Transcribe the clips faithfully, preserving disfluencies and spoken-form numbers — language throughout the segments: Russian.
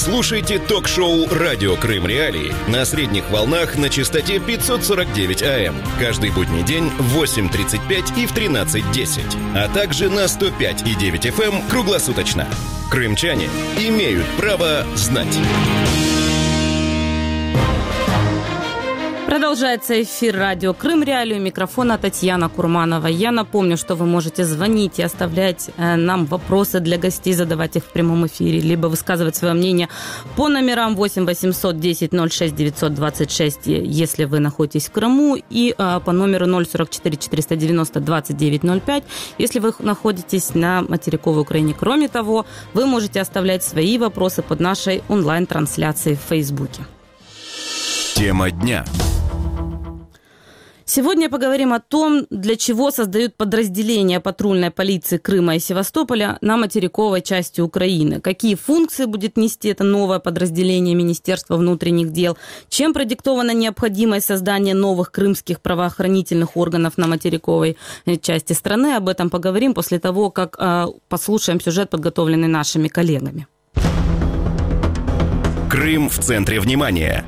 Слушайте ток-шоу «Радио Крым Реалии» на средних волнах на частоте пятьсот сорок девять АМ. Каждый будний день в восемь тридцать пять и в тринадцать десять. А также на сто пять и девять эф эм круглосуточно. Крымчане имеют право знать. Продолжается эфир радио Крым Реалии. У микрофона Татьяна Курманова. Я напомню, что вы можете звонить и оставлять э, нам вопросы для гостей, задавать их в прямом эфире, либо высказывать свое мнение по номерам восемь восемьсот десять ноль шесть девятьсот двадцать шесть, если вы находитесь в Крыму, и э, по номеру ноль сорок четыре четыреста девяносто двадцать девять ноль пять, если вы находитесь на материковой Украине. Кроме того, вы можете оставлять свои вопросы под нашей онлайн-трансляцией в Фейсбуке. Тема дня. Сегодня поговорим о том, для чего создают подразделения патрульной полиции Крыма и Севастополя на материковой части Украины. Какие функции будет нести это новое подразделение Министерства внутренних дел? Чем продиктована необходимость создания новых крымских правоохранительных органов на материковой части страны? Об этом поговорим после того, как э, послушаем сюжет, подготовленный нашими коллегами. Крым в центре внимания.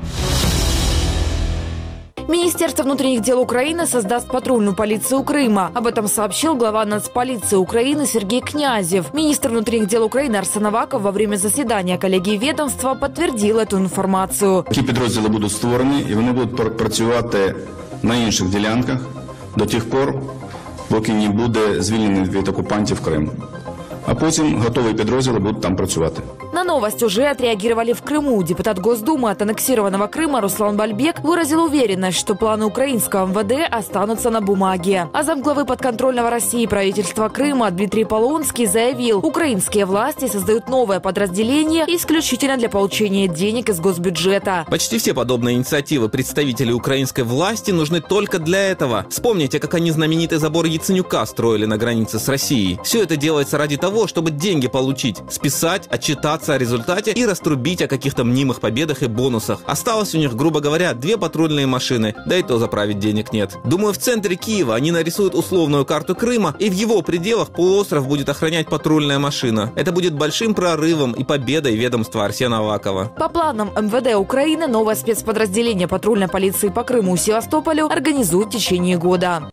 Министерство внутренних дел Украины создаст патрульную полицию Крыма. Об этом сообщил глава Нацполиции Украины Сергей Князев. Министр внутренних дел Украины Арсен Аваков во время засідання колегії ведомства підтвердив цю інформацію. Такі підрозділи будуть створені і вони будуть працювати на інших ділянках до тих пор, поки не буде звільнений від окупантів Крим. А потім готові підрозділи будуть там працювати. На новость уже отреагировали в Крыму. Депутат Госдумы от аннексированного Крыма Руслан Бальбек выразил уверенность, что планы украинского эм вэ дэ останутся на бумаге. А замглавы подконтрольного России правительства Крыма Дмитрий Полонский заявил, украинские власти создают новое подразделение исключительно для получения денег из госбюджета. Почти все подобные инициативы представителей украинской власти нужны только для этого. Вспомните, как они знаменитый забор Яценюка строили на границе с Россией. Все это делается ради того, чтобы деньги получить, списать, отчитаться о результате и раструбить о каких-то мнимых победах и бонусах. Осталось у них, грубо говоря, две патрульные машины, да и то заправить денег нет. Думаю, в центре Киева они нарисуют условную карту Крыма, и в его пределах полуостров будет охранять патрульная машина. Это будет большим прорывом и победой ведомства Арсена Авакова. По планам эм вэ дэ Украины, новое спецподразделение патрульной полиции по Крыму и Севастополю организуют в течение года.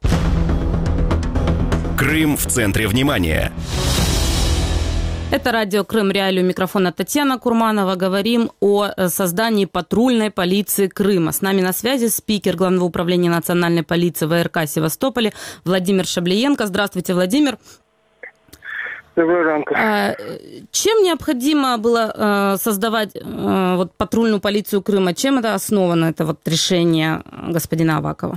Крым в центре внимания. Это радио Крым Реалии. У микрофона Татьяна Курманова. Говорим о создании патрульной полиции Крыма. С нами на связи спикер Главного управления национальной полиции вэ эр ка Севастополя Владимир Шаблиенко. Здравствуйте, Владимир. Доброго ранку. Чем необходимо было создавать вот патрульную полицию Крыма? Чем это основано, это вот решение господина Авакова?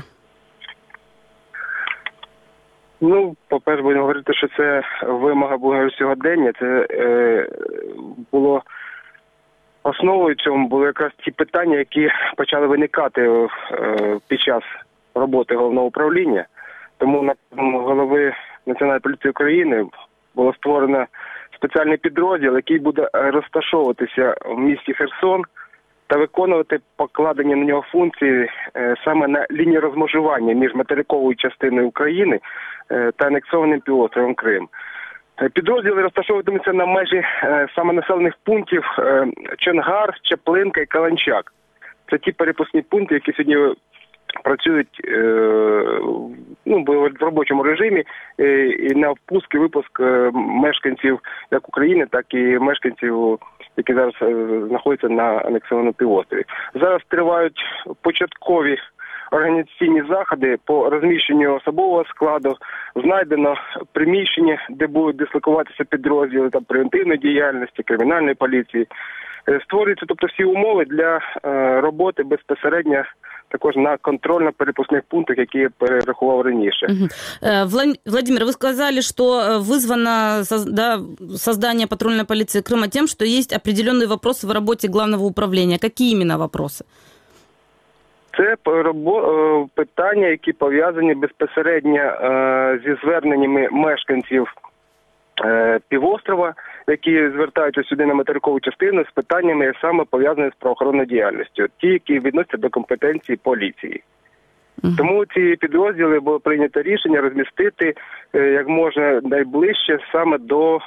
Ну, по-перше, будемо говорити, що це вимога була сьогодення. Це е, було основою цьому були якраз ті питання, які почали виникати е, під час роботи головного управління. Тому на голови Національної поліції України було створено спеціальний підрозділ, який буде розташовуватися в місті Херсон та виконувати покладені на нього функції е, саме на лінії розмежування між материковою частиною України е, та анексованим півостровом Крим. Е, підрозділи розташовуватимуться на межі е, саме населених пунктів е, Чонгар, Чаплинка і Каланчак. Це ті перепускні пункти, які сьогодні працюють е, ну, в робочому режимі е, і на впуск і випуск е, мешканців як України, так і мешканців, які зараз знаходяться на анексованому півострові. Зараз тривають початкові організаційні заходи по розміщенню особового складу. Знайдено приміщення, де будуть дислокуватися підрозділи там превентивної діяльності, кримінальної поліції. Створюються, тобто, всі умови для е, роботи безпосередньо також на контрольно-перепускних пунктах, які я перерахував раніше. Владимир, вы сказали, что вызвано да, создание патрульной полиции Крыма тем, что есть определенные вопросы в работе главного управления. Какие именно вопросы? Це питання, які пов'язані безпосередньо зі зверненнями мешканців півострова, які звертаються сюди на материкову частину з питаннями саме пов'язаними з правоохоронною діяльністю, ті, які відносяться до компетенції поліції. Uh-huh. Тому ці підрозділи було прийнято рішення розмістити як можна найближче саме до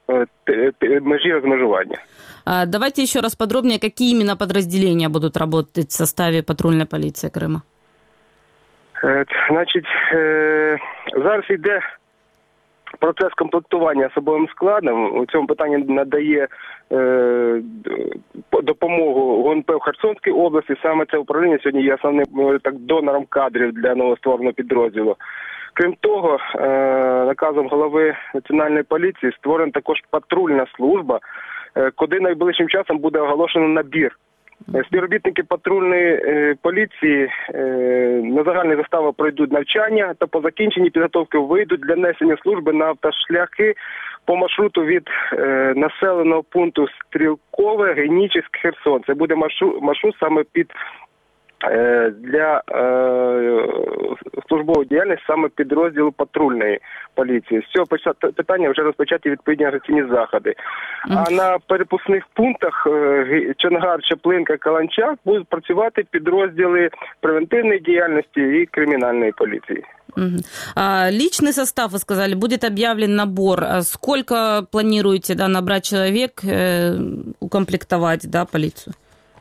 межі розмежування. Давайте еще раз подробнее, какие именно подразделения будут работать в составе патрульной полиции Крыма? Значить, зараз йде процес комплектування особовим складом. У цьому питанні надає е, допомогу ГУНП в Херсонській області. Саме це управління сьогодні є основним так, донором кадрів для новоствореного підрозділу. Крім того, е, наказом голови Національної поліції створена також патрульна служба, е, куди найближчим часом буде оголошено набір. Співробітники патрульної е, поліції е, на загальні застави пройдуть навчання та по закінченні підготовки вийдуть для несення служби на автошляхи по маршруту від е, населеного пункту Стрілкове, Генічеськ, Херсон. Це буде маршрут, маршрут саме під е, для е, службової діяльності саме підрозділу патрульної поліції. З цього питання вже розпочаті відповідні агресивні заходи. А на перепускних пунктах Чонгар, Чаплинка, Каланчак будуть працювати підрозділи превентивної діяльності і кримінальної поліції. А личный состав, вы сказали, будет объявлен набор. Сколько планируете, да, набрать человек, э, укомплектовать, да, полицию?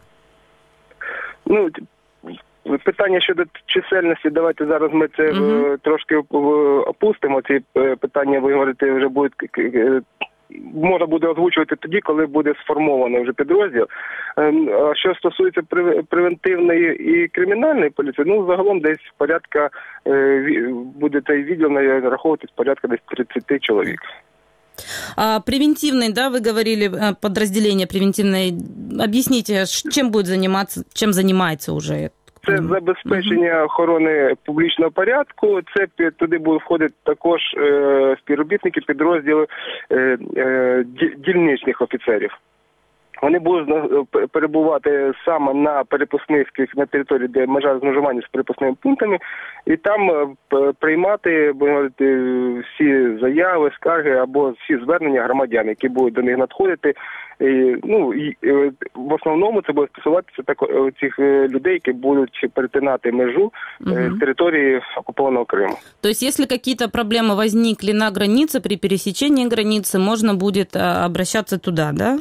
Ну, питання щодо чисельності, давайте зараз ми це uh-huh. трошки опустимо. Ці питання, ви говорите, вже будуть, можна буде озвучувати тоді, коли буде сформований вже підрозділ. А що стосується превентивної і кримінальної поліції, ну, загалом десь порядка, буде цей відділ нараховуватись порядка десь тридцять чоловік. А превентивный, да, вы говорили, подразделение превентивное. Объясните, чем будет заниматься, чем занимается уже? Це забезпечення охорони публічного порядку, це туди будуть входити також е, співробітники підрозділу е, е, дільничних офіцерів. Вони будуть перебувати саме на перепускних, на території, де межа розмежування з перепускними пунктами, і там приймати, будемо говорити, всі заяви, скарги або всі звернення громадян, які будуть до них надходити. І, ну, і, в основному це буде стосуватися так, цих людей, які будуть перетинати межу uh-huh. з території окупованного Криму. То есть, если какие-то проблемы возникли на границе, при пересечении границы, можно будет обращаться туда, да?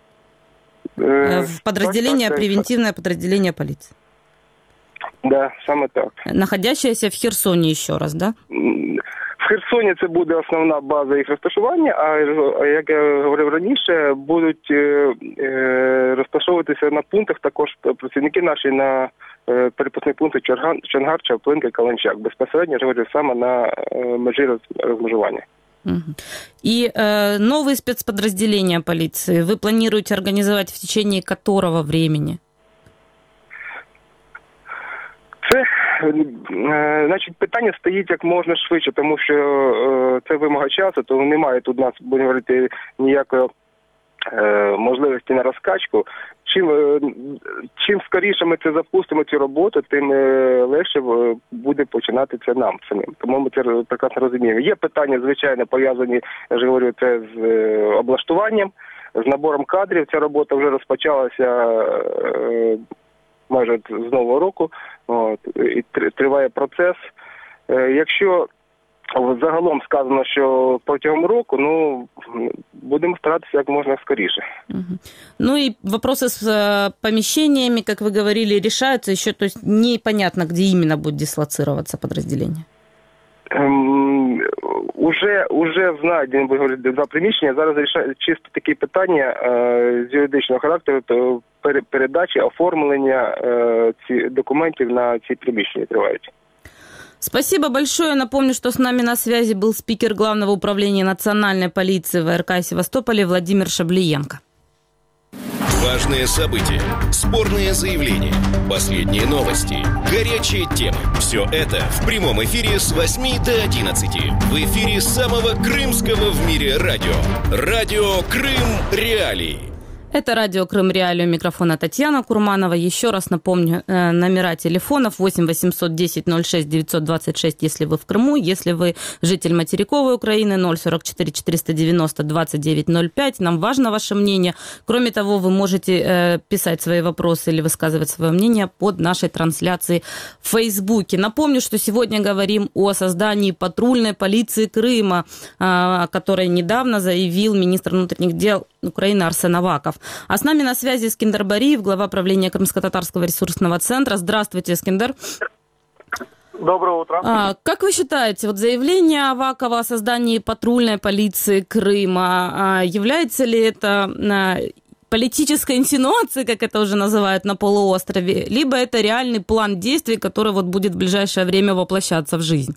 В подразделение, так, так, превентивное так. подразделение полиции. Да, саме так. Находящееся в Херсоні ще раз, да? В Херсоні це буде основна база їх розташування, а, як я говорив раніше, будуть е, розташовуватися на пунктах також працівники наші на е, перепускні пункти Чонгар, Чаплинка, Каланчак. Безпосередньо, я говорю, саме на е, межі роз, розмежування. И э, новые спецподразделения полиции вы планируете организовать в течение которого времени? Це, е, значить, питання стоїть як можна швидше, тому що е, це вимога часу, то немає тут у нас, будемо говорити, ніякої е, можливості на розкачку. Чим, е, чим скоріше ми це запустимо, цю роботу, тим е, легше буде починати це нам самим. Тому ми це прекрасно розуміємо. Є питання, звичайно, пов'язані, я ж говорю, це з е, облаштуванням, з набором кадрів. Ця робота вже розпочалася е, майже з нового року, от, і триває процес. Е, якщо загалом сказано, що протягом року, ну, будем стараться как можно скорее. Угу. Ну и вопросы с э, помещениями, как вы говорили, решаются еще, то есть непонятно, где именно будет дислоцироваться подразделение? Ем, уже, уже знайдені, ви говорите, два приміщення. Зараз рішають чисто такі питання е, з юридичного характеру, то передачі, оформлення е, ці документів на ці приміщення тривають. Спасибо большое. Напомню, что с нами на связи был спикер Главного управления национальной полиции ВРК Севастополя Владимир Шаблиенко. Важные события, спорные заявления, последние новости, горячие темы. Все это в прямом эфире с восьми до одиннадцати. В эфире самого крымского в мире радио. Радио Крым Реалии. Это радио Крым Реалии, у микрофона Татьяна Курманова. Еще раз напомню, э, номера телефонов восемь восемьсот десять ноль шесть девятьсот двадцать шесть, если вы в Крыму, если вы житель материковой Украины, ноль сорок четыре четыреста девяносто двадцать девять ноль пять. Нам важно ваше мнение. Кроме того, вы можете э, писать свои вопросы или высказывать свое мнение под нашей трансляцией в Фейсбуке. Напомню, что сегодня говорим о создании патрульной полиции Крыма, э, о которой недавно заявил министр внутренних дел Украины Арсен Аваков. А с нами на связи Скиндер Бариев, глава правления Крымско-татарского ресурсного центра. Здравствуйте, Скиндер. Доброе утро. А, как вы считаете, вот заявление Авакова о создании патрульной полиции Крыма, а, является ли это а, политической инсинуацией, как это уже называют на полуострове, либо это реальный план действий, который вот будет в ближайшее время воплощаться в жизнь?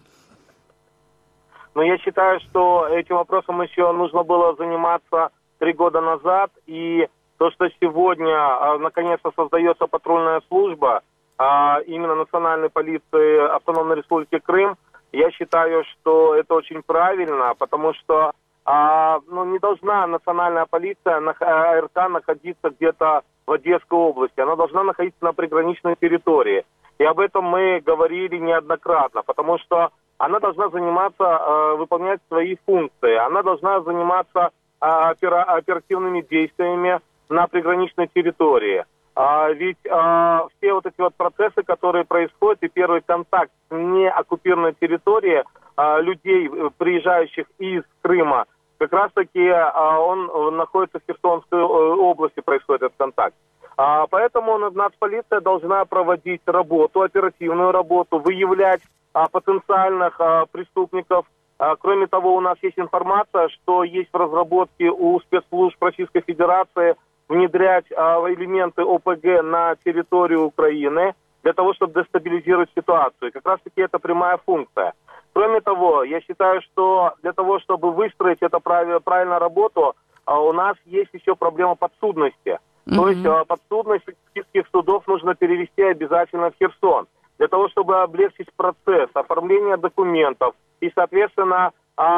Ну, я считаю, что этим вопросом еще нужно было заниматься три года назад, и то, что сегодня а, наконец-то создается патрульная служба, а, именно Национальной полиции Автономной Республики Крым, я считаю, что это очень правильно, потому что а, ну, не должна национальная полиция, АРК, находиться где-то в Одесской области, она должна находиться на приграничной территории. И об этом мы говорили неоднократно, потому что она должна заниматься, а, выполнять свои функции, она должна заниматься оперативными действиями на приграничной территории. А, ведь а, все вот эти вот процессы, которые происходят, и первый контакт с неоккупированной территорией а, людей, приезжающих из Крыма, как раз-таки а, он находится в Херсонской области, происходит этот контакт. А, поэтому нацполиция должна проводить работу, оперативную работу, выявлять а, потенциальных а, преступников. Кроме того, у нас есть информация, что есть в разработке у спецслужб Российской Федерации внедрять элементы ОПГ на территорию Украины для того, чтобы дестабилизировать ситуацию. Как раз-таки это прямая функция. Кроме того, я считаю, что для того, чтобы выстроить эту правильную работу, у нас есть еще проблема подсудности. Mm-hmm. То есть подсудность российских судов нужно перевести обязательно в Херсон. Для того, чтобы облегчить процесс оформления документов, и, соответственно,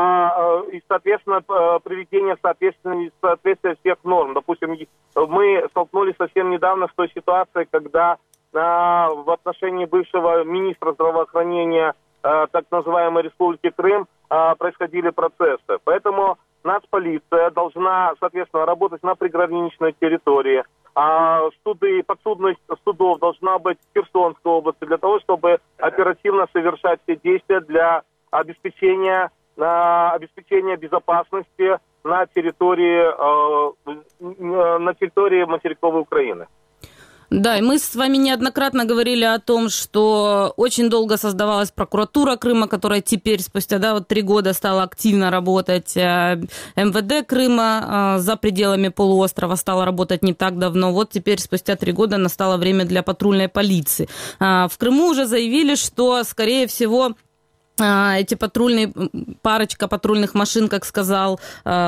а, и, соответственно, приведение соответствия, соответствия всех норм. Допустим, мы столкнулись совсем недавно с той ситуацией, когда а, в отношении бывшего министра здравоохранения а, так называемой Республики Крым а, происходили процессы. Поэтому нацполиция должна, соответственно, работать на приграничной территории. А суды, подсудность судов должна быть в Херсонской области для того, чтобы оперативно совершать все действия для обеспечения, на обеспечения безопасности на территории, э, на территории материковой Украины. Да, и мы с вами неоднократно говорили о том, что очень долго создавалась прокуратура Крыма, которая теперь, спустя да, вот три года стала активно работать. МВД Крыма за пределами полуострова стала работать не так давно. Вот теперь, спустя три года, настало время для патрульной полиции. В Крыму уже заявили, что, скорее всего, эти патрульные, парочка патрульных машин, как сказал,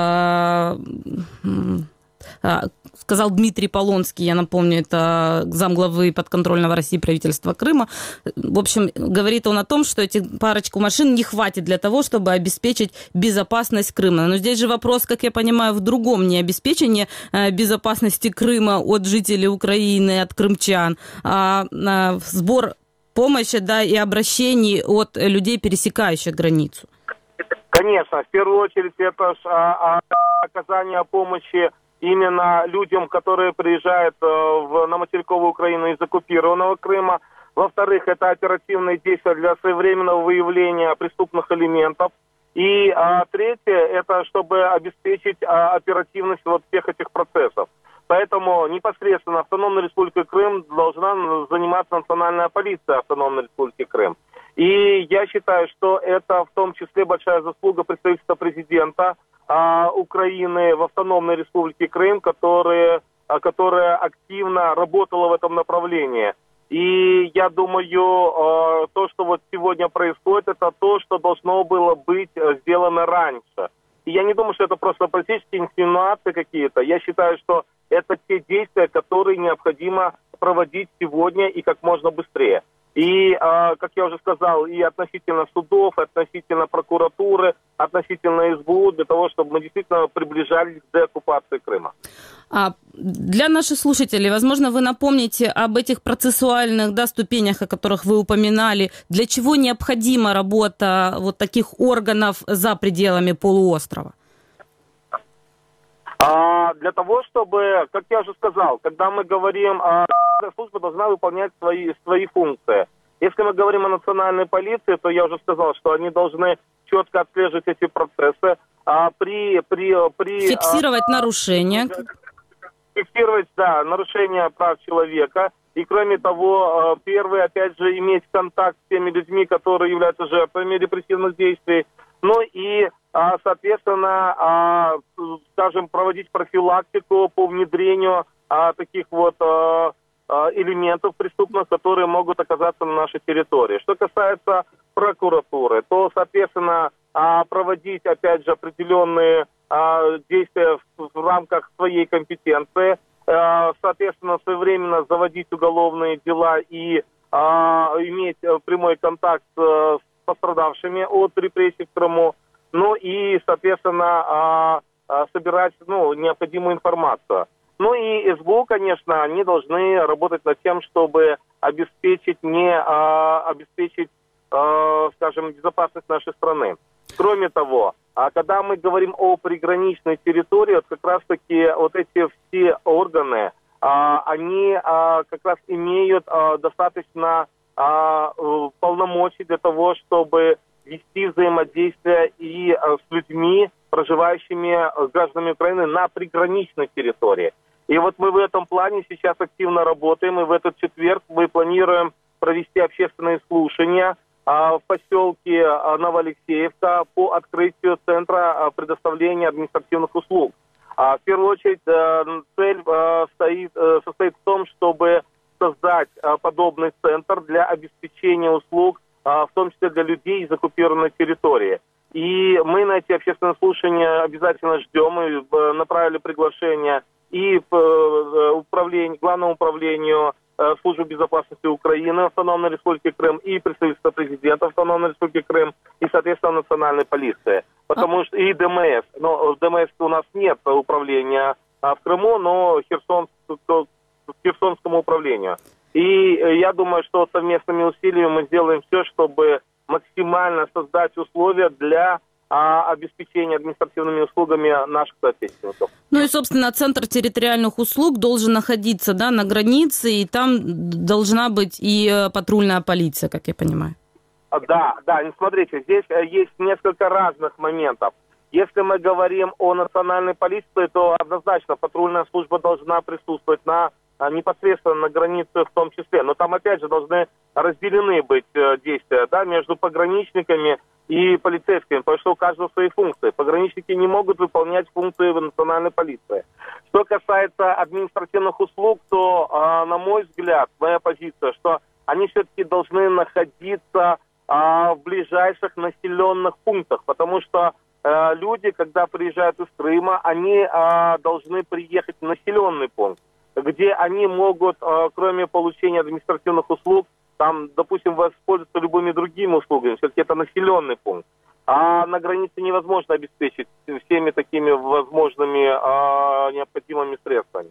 сказал Дмитрий Полонский, я напомню, это замглавы подконтрольного России правительства Крыма. В общем, говорит он о том, что эти парочку машин не хватит для того, чтобы обеспечить безопасность Крыма. Но здесь же вопрос, как я понимаю, в другом: не обеспечение безопасности Крыма от жителей Украины, от крымчан, а сбор помощи, да, и обращений от людей, пересекающих границу. Конечно, в первую очередь это оказание помощи именно людям, которые приезжают в, на материковую Украину из оккупированного Крыма. Во-вторых, это оперативные действия для своевременного выявления преступных элементов. И а, третье, это чтобы обеспечить а, оперативность вот всех этих процессов. Поэтому непосредственно Автономной Республикой Крым должна заниматься Национальная полиция Автономной Республики Крым. И я считаю, что это в том числе большая заслуга представительства президента а, Украины в Автономной Республике Крым, которая, а, которая активно работала в этом направлении. И я думаю, а, то, что вот сегодня происходит, это то, что должно было быть сделано раньше. И я не думаю, что это просто политические инсинуации какие-то. Я считаю, что это те действия, которые необходимо проводить сегодня и как можно быстрее. И, как я уже сказал, и относительно судов, и относительно прокуратуры, относительно СБУ, для того, чтобы мы действительно приближались к деоккупации Крыма. А для наших слушателей, возможно, вы напомните об этих процессуальных, да, ступенях, о которых вы упоминали. Для чего необходима работа вот таких органов за пределами полуострова? А, для того, чтобы, как я уже сказал, когда мы говорим, а, служба должна выполнять свои, свои функции. Если мы говорим о национальной полиции, то я уже сказал, что они должны четко отслеживать эти процессы. А, при, при, при, фиксировать а, нарушения. Фиксировать, да, нарушения прав человека. И кроме того, первый, опять же, иметь контакт с теми людьми, которые являются жертвами репрессивных действий. Ну и, соответственно, скажем, проводить профилактику по внедрению таких вот элементов преступных, которые могут оказаться на нашей территории. Что касается прокуратуры, то, соответственно, проводить, опять же, определенные действия в рамках своей компетенции, соответственно, своевременно заводить уголовные дела и иметь прямой контакт с пострадавшими от репрессий в Крыму, ну и, соответственно, собирать, ну, необходимую информацию. Ну и СБУ, конечно, они должны работать над тем, чтобы обеспечить, не, обеспечить, скажем, безопасность нашей страны. Кроме того, когда мы говорим о приграничной территории, вот как раз-таки вот эти все органы, они как раз имеют достаточно полномочий для того, чтобы вести взаимодействие и с людьми, проживающими гражданами Украины на приграничной территории. И вот мы в этом плане сейчас активно работаем, и в этот четверг мы планируем провести общественные слушания в поселке Новоалексеевка по открытию центра предоставления административных услуг. В первую очередь цель стоит, состоит в том, чтобы создать подобный центр для обеспечения услуг, в том числе для людей из оккупированной территории. И мы на эти общественные слушания обязательно ждем, и направили приглашение и в управление, Главному управлению Службы безопасности Украины Автономной Республики Крым, и представительство президента Автономной Республики Крым, и, соответственно, национальной полиции. Потому что и ДМС. Но в ДМС у нас нет управления в Крыму, но Херсон, к Херсонскому управлению. И я думаю, что совместными усилиями мы сделаем все, чтобы максимально создать условия для а, обеспечения административными услугами наших соотечественников. Ну и, собственно, Центр территориальных услуг должен находиться, да, на границе, и там должна быть и патрульная полиция, как я понимаю. Да, да, смотрите, здесь есть несколько разных моментов. Если мы говорим о национальной полиции, то однозначно патрульная служба должна присутствовать на непосредственно на границе в том числе. Но там, опять же, должны разделены быть действия, да, между пограничниками и полицейскими, потому что у каждого свои функции. Пограничники не могут выполнять функции в национальной полиции. Что касается административных услуг, то, на мой взгляд, моя позиция, что они все-таки должны находиться в ближайших населенных пунктах, потому что люди, когда приезжают из Крыма, они должны приехать в населенный пункт, где они могут, кроме получения административных услуг, там, допустим, воспользоваться любыми другими услугами. Все-таки это населенный пункт. А на границе невозможно обеспечить всеми такими возможными а, необходимыми средствами.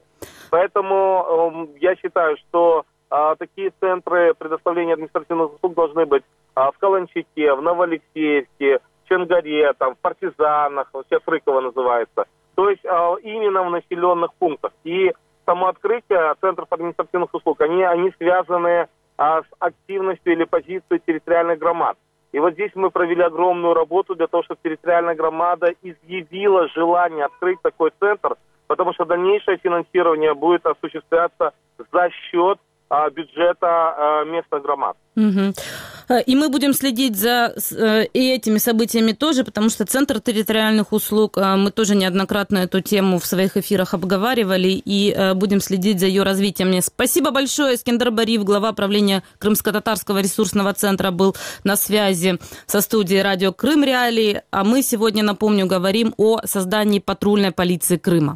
Поэтому э, я считаю, что а, такие центры предоставления административных услуг должны быть а, в Каланчаке, в Новоалексеевке, в Чонгаре, там, в Партизанах, сейчас Рыково называется. То есть а, именно в населенных пунктах. И само открытие центров административных услуг, они, они связаны а, с активностью или позицией территориальных громад. И вот здесь мы провели огромную работу для того, чтобы территориальная громада изъявила желание открыть такой центр, потому что дальнейшее финансирование будет осуществляться за счет а, бюджета а, местных громад. Угу. И мы будем следить за и этими событиями тоже, потому что Центр территориальных услуг, мы тоже неоднократно эту тему в своих эфирах обговаривали, и будем следить за ее развитием. Спасибо большое. Эскендер Бариев, глава правления Крымско-Татарского ресурсного центра, был на связи со студией радио Крым Реалии. А мы сегодня, напомню, говорим о создании патрульной полиции Крыма.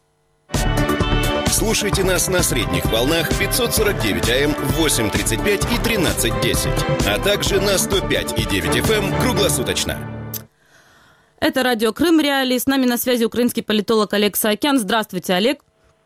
Слушайте нас на средних волнах пятьсот сорок девять АМ в восемь тридцать пять и тринадцать десять, а также на сто пять и девять эф эм круглосуточно. Это радио Крым Реалии. С нами на связи украинский политолог Олег Саакян. Здравствуйте, Олег.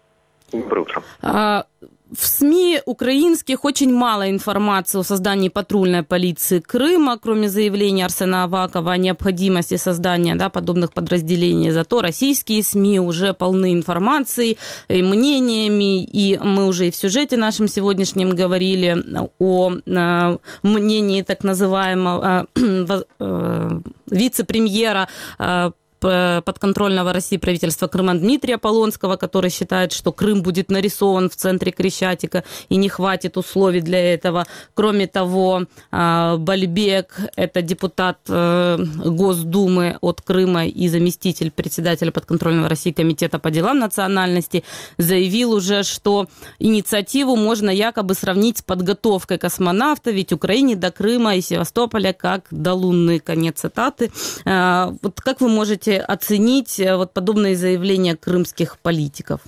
Доброе утро. А, в СМИ украинских очень мало информации о создании патрульной полиции Крыма, кроме заявления Арсена Авакова о необходимости создания, да, подобных подразделений. Зато российские СМИ уже полны информацией и мнениями, и мы уже и в сюжете нашем сегодняшнем говорили о э, мнении так называемого э, э, вице-премьера э, подконтрольного России правительства Крыма Дмитрия Полонского, который считает, что Крым будет нарисован в центре Крещатика и не хватит условий для этого. Кроме того, Бальбек, это депутат Госдумы от Крыма и заместитель председателя подконтрольного России комитета по делам национальности, заявил уже, что инициативу можно якобы сравнить с подготовкой космонавта, ведь Украине до Крыма и Севастополя как до Луны. Конец цитаты. Вот как вы можете оценить вот подобные заявления крымских политиков?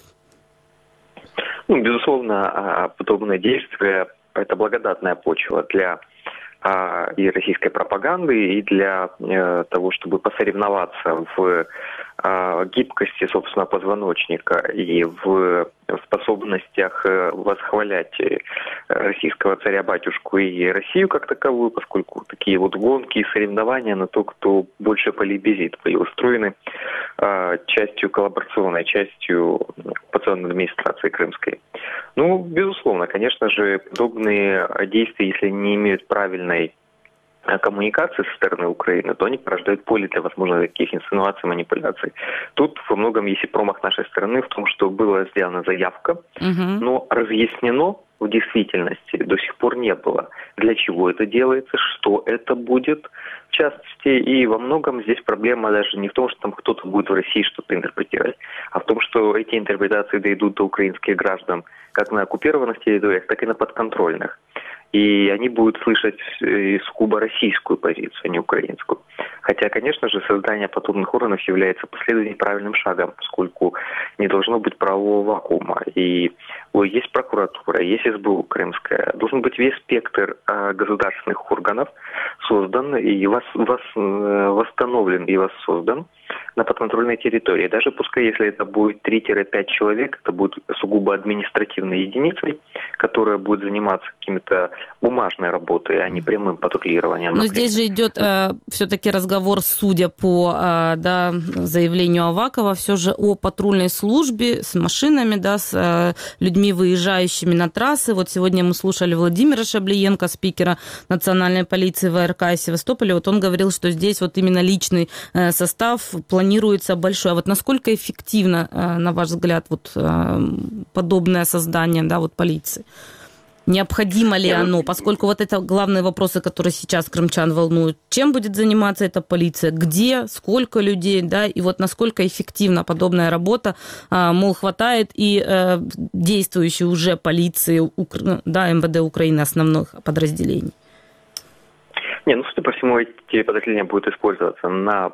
Ну, безусловно, подобные действия – это благодатная почва для и российской пропаганды, и для того, чтобы посоревноваться в гибкости, собственно, позвоночника и в способностях восхвалять российского царя-батюшку и Россию как таковую, поскольку такие вот гонки и соревнования на то, кто больше полебезит, были устроены частью коллаборационной, частью оккупационной администрации крымской. Ну, безусловно, конечно же, подобные действия, если не имеют правильной коммуникации со стороны Украины, то они порождают поле для возможных таких инсинуаций, манипуляций. Тут во многом есть и промах нашей стороны в том, что была сделана заявка, угу. но разъяснено в действительности до сих пор не было. Для чего это делается, что это будет, в частности, и во многом здесь проблема даже не в том, что там кто-то будет в России что-то интерпретировать, а в том, что эти интерпретации дойдут до украинских граждан как на оккупированных территориях, так и на подконтрольных. И они будут слышать сугубо российскую позицию, а не украинскую. Хотя, конечно же, создание подобных органов является последовательным правильным шагом, поскольку не должно быть правового вакуума. И есть прокуратура, есть эс бэ у крымская. Должен быть весь спектр государственных органов создан и вос, вос, восстановлен и воссоздан на подконтрольной территории. Даже пускай, если это будет три-пять человек, это будет сугубо административной единицей, которая будет заниматься какими-то бумажной работой, а не прямым патрулированием. Но здесь же идет э, все-таки разговор, судя по э, да, заявлению Авакова, все же о патрульной службе с машинами, да, с э, людьми, выезжающими на трассы. Вот сегодня мы слушали Владимира Шаблиенко, спикера национальной полиции вэ эр ка и Севастополя. Вот он говорил, что здесь вот именно личный э, состав планируется большой. А вот насколько эффективно, э, на ваш взгляд, вот э, подобное создание, да, вот полиции? Необходимо ли оно, поскольку вот это главные вопросы, которые сейчас крымчан волнуют. Чем будет заниматься эта полиция, где, сколько людей, да, и вот насколько эффективна подобная работа, мол, хватает и действующей уже полиции, да, эм вэ дэ Украины, основных подразделений? Не, ну, судя по всему, эти подразделения будут использоваться на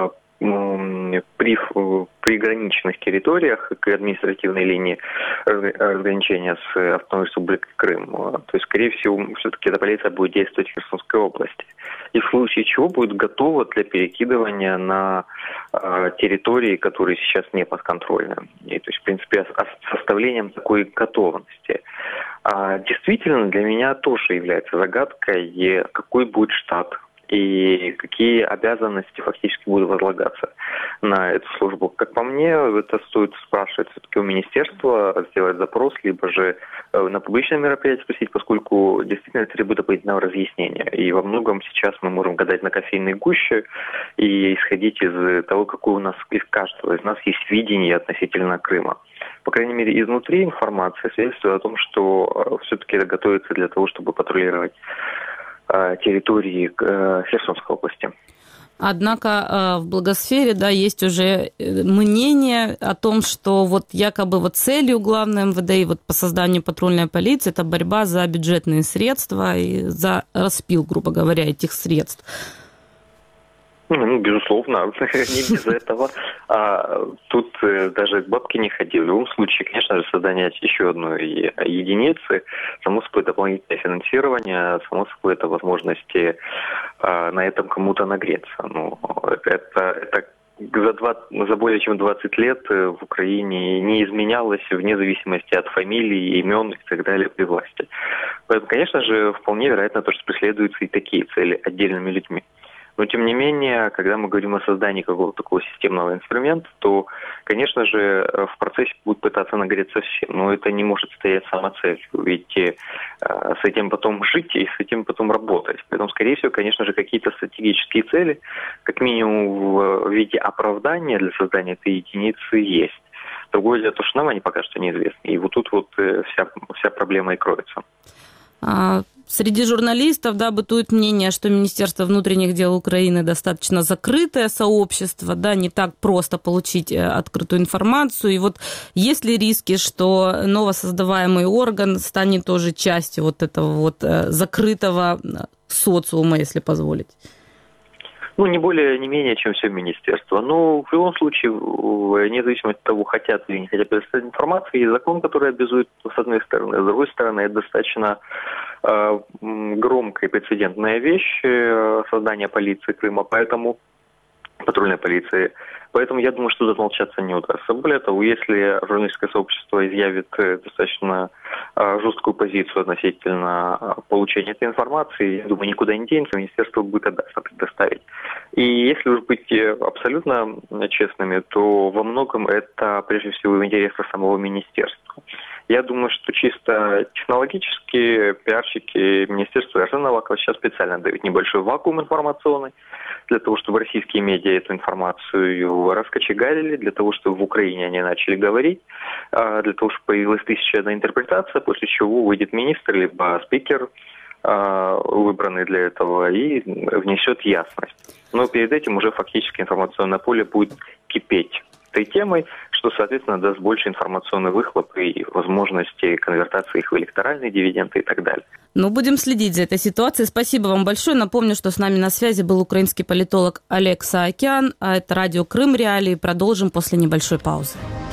при приграничных территориях к административной линии разграничения с Автономной Республикой Крым. То есть, скорее всего, все-таки эта полиция будет действовать в Херсонской области. И в случае чего будет готова для перекидывания на э, территории, которые сейчас не подконтрольны. И, то есть, в принципе, составлением такой готовности. А, действительно, для меня тоже является загадкой, какой будет штат и какие обязанности фактически будут возлагаться на эту службу. Как по мне, это стоит спрашивать все-таки у министерства, сделать запрос, либо же на публичное мероприятие спросить, поскольку действительно это требует дополнительного разъяснения. И во многом сейчас мы можем гадать на кофейной гуще и исходить из того, какое у нас, из каждого из нас есть видение относительно Крыма. По крайней мере, изнутри информация свидетельствует о том, что все-таки это готовится для того, чтобы патрулировать территории Херсонской области. Однако в благосфере, да, есть уже мнение о том, что вот якобы вот целью главной эм вэ дэ и вот по созданию патрульной полиции это борьба за бюджетные средства и за распил, грубо говоря, этих средств. Ну, безусловно, не без этого. А, тут даже к бабке не ходи. В любом случае, конечно же, создание еще одной единицы, само собой, дополнительное финансирование, само собой, это возможности а, на этом кому-то нагреться. Ну, это, это за, два, за более чем двадцать лет в Украине не изменялось вне зависимости от фамилий, имен и так далее при власти. Поэтому, конечно же, вполне вероятно то, что преследуются и такие цели отдельными людьми. Но, тем не менее, когда мы говорим о создании какого-то такого системного инструмента, то, конечно же, в процессе будут пытаться нагреться все. Но это не может стоять самоцелью. Ведь э, с этим потом жить и с этим потом работать. Поэтому, скорее всего, конечно же, какие-то стратегические цели, как минимум в виде оправдания для создания этой единицы, есть. Другое дело, то, что нам они пока что неизвестны. И вот тут вот вся, вся проблема и кроется. Среди журналистов, да, бытует мнение, что Министерство внутренних дел Украины достаточно закрытое сообщество, да, не так просто получить открытую информацию. И вот есть ли риски, что новосоздаваемый орган станет тоже частью вот этого вот закрытого социума, если позволить? Ну, не более, не менее, чем все министерство. Но в любом случае, независимо от того, хотят или не хотят предоставить информацию, есть закон, который обязует, с одной стороны, а с другой стороны, это достаточно э, громкая прецедентная вещь э, создания полиции Крыма, поэтому патрульной полиции. Поэтому я думаю, что отмолчаться не удастся. Более того, если журналистское сообщество изъявит достаточно жесткую позицию относительно получения этой информации, я думаю, никуда не денется, министерство будет обязано предоставить. И если уж быть абсолютно честными, то во многом это прежде всего в интересах самого министерства. Я думаю, что чисто технологически пиарщики Министерства Арсена Авакова сейчас специально дают небольшой вакуум информационный, для того, чтобы российские медиа эту информацию раскочегарили, для того, чтобы в Украине они начали говорить, для того, чтобы появилась тысяча одна интерпретация, после чего выйдет министр, либо спикер, выбранный для этого, и внесет ясность. Но перед этим уже фактически информационное поле будет кипеть этой темой, что, соответственно, даст больше информационный выхлоп и возможности конвертации их в электоральные дивиденды и так далее. Ну, будем следить за этой ситуацией. Спасибо вам большое. Напомню, что с нами на связи был украинский политолог Олег Саакян, а это радио Крым Реалии. Продолжим после небольшой паузы.